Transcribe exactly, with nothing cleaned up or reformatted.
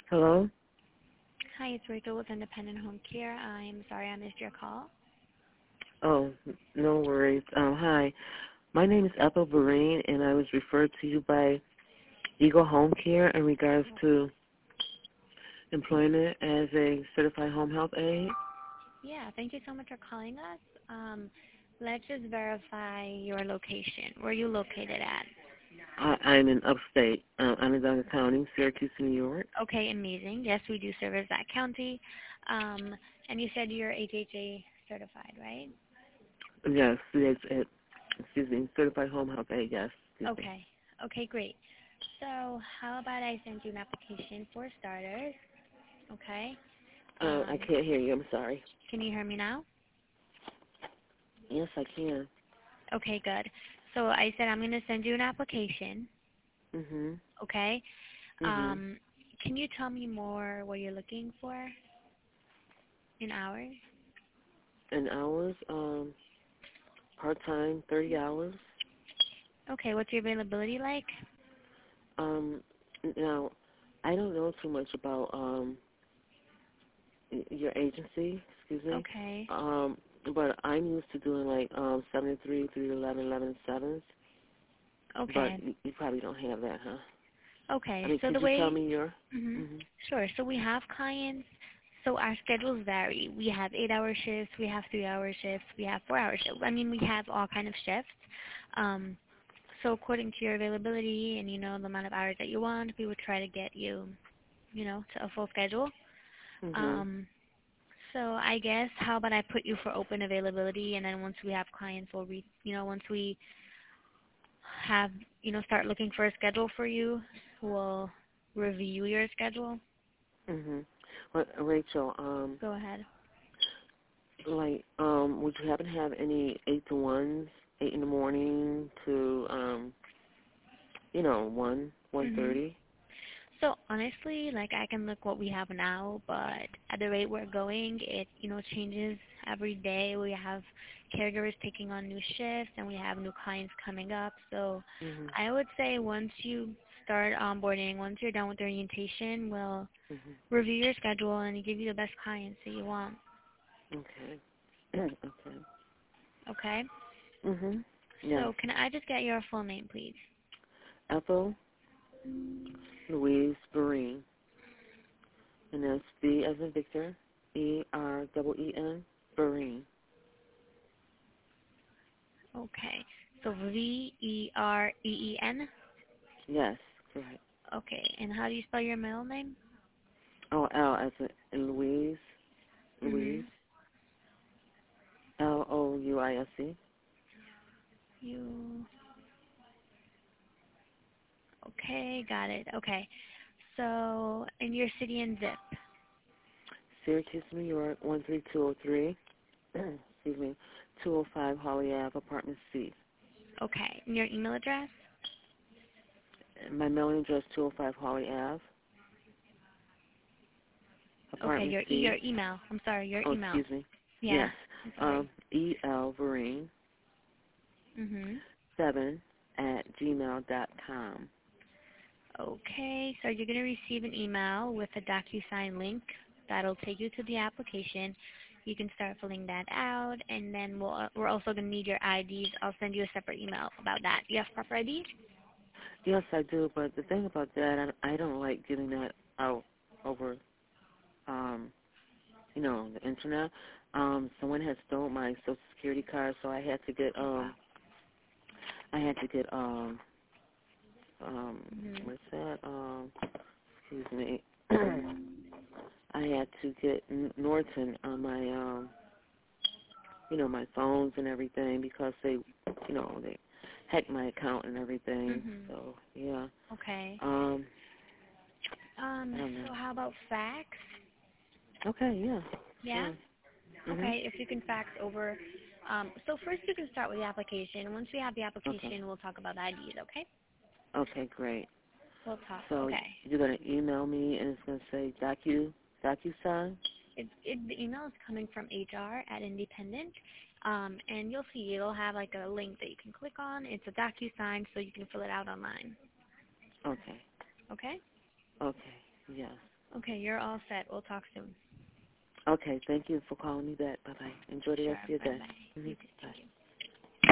Hello? Hi, it's Rachel with Independent Home Care. I'm sorry I missed your call. Oh, n- no worries. Um, hi. My name is Ethel Vereen, and I was referred to you by Eagle Home Care in regards to employment as a certified home health aide. Yeah, thank you so much for calling us. Um, let's just verify your location. Where are you located at? I, I'm in upstate, uh, Onondaga County, Syracuse, New York. Okay, amazing. Yes, we do service that county. Um, and you said you're H H A certified, right? Yes, it's, it, excuse me, certified home health aide, yes. Excuse me. Okay. Okay, great. So how about I send you an application for starters? Okay. Uh, I Um, can't hear you. I'm sorry. can you hear me now? Yes, I can. Okay, good. So I said I'm going to send you an application. Mm-hmm. Okay. Mm-hmm. Um, can you tell me more what you're looking for in hours? And hours, um, part-time, thirty hours. Okay, what's your availability like? Um, now, I don't know too much about um y- your agency, excuse me. Okay. Um, but I'm used to doing like um seven to three, three to eleven, eleven to sevens. But Okay. you, you probably don't have that, huh? I Okay. mean, So could the you tell way, me your? hmm Mhm. sure. So we have clients. So our schedules vary. We have eight-hour shifts. We have three-hour shifts. We have four-hour shifts. I mean, we have all kind of shifts. Um, so according to your availability and you know the amount of hours that you want, we would try to get you, you know, to a full schedule. Mhm. Um, So I guess how about I put you for open availability, and then once we have clients, we'll re, you know, once we have, you know, start looking for a schedule for you, we'll review your schedule. Mhm. Well, Rachel, um, Go ahead. like, um, would you happen to have any eight to ones, eight in the morning to um, you know, one, one Mhm. thirty? So honestly, like I can look what we have now, but at the rate we're going, it you know changes every day. We have caregivers taking on new shifts, and we have new clients coming up. So Mhm. I would say once you start onboarding, once you're done with orientation, we'll Mhm. review your schedule and give you the best clients that you want. Okay. okay. Okay? Mhm. Yes. So can I just get your full name, please? Ethel Louise Vereen, and that's V as in Victor, E R double E N Vereen. Okay. So V E R E E N. Yes, correct. Okay. And how do you spell your middle name? Oh, L as in Louise, Louise, Mhm. L O U I S E. You. Okay, got it. Okay. So, and your city and zip. Syracuse, New York, one three two zero three. Excuse me, two oh five Holly Ave, apartment C. Okay. And your email address? And my mailing address two oh five Holly Ave, Okay, apartment your e- your C. email. I'm sorry, your Oh, email. excuse me. Yeah. Yes. I'm Um, sorry. E L Vereen Mhm. seven at gmail dot com. Okay, so you're going to receive an email with a DocuSign link that'll take you to the application. You can start filling that out, and then we'll, uh, we're also going to need your I Ds. I'll send you a separate email about that. You have proper I Ds? Yes, I do. But the thing about that, I, I don't like giving that out over, um, you know, the internet. Um, someone had stolen my social security card, so I had to get, Oh, wow. um, I had to get, um, um, Mhm. what's that? Um, excuse me. I had to get N- Norton on my, um, you know, my phones and everything because they, you know, they hacked my account and everything. Mhm. So yeah. Okay. Um, I Um. don't know. So how about fax? Okay, yeah, Yeah. sure. Mhm. Okay. If you can fax over. Um. So first, you can start with the application. Once we have the Okay. application, we'll talk about I Ds. Okay? Okay, great. We'll talk. So Okay. you're gonna email me and it's gonna say docu DocuSign. It, it, the email is coming from H R at Independent, um, and you'll see it'll have like a link that you can click on. It's a DocuSign, so you can fill it out online. Okay. Okay? Okay. Yes. Okay, you're all set. We'll talk soon. Okay, thank you for calling me back. Bye-bye. Enjoy the Sure. rest of your day. Bye-bye. Mm-hmm. You too.